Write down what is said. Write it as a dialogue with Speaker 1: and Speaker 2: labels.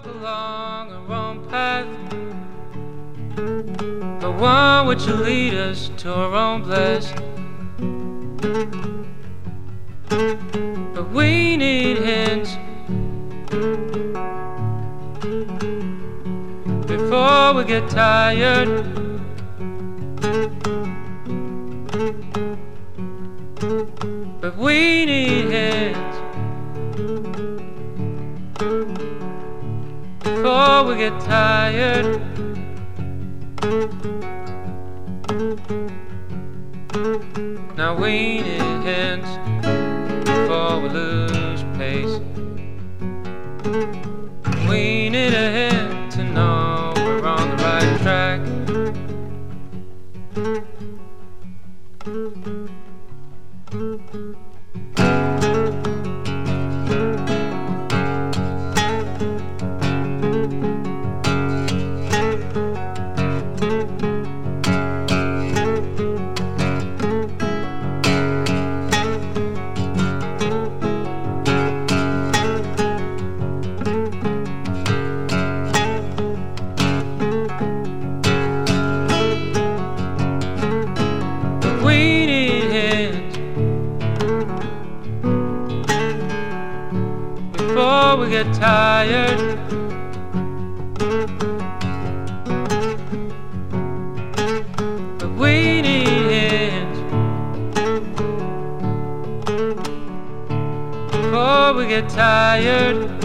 Speaker 1: walk along a wrong path, the one which will lead us to our own bliss. But we need hints before we get tired. But we need hints before we get tired. Now we need hints before we lose pace. We need a hint to know we're on the right track. We need hints before we get tired. But we need hints before we get tired.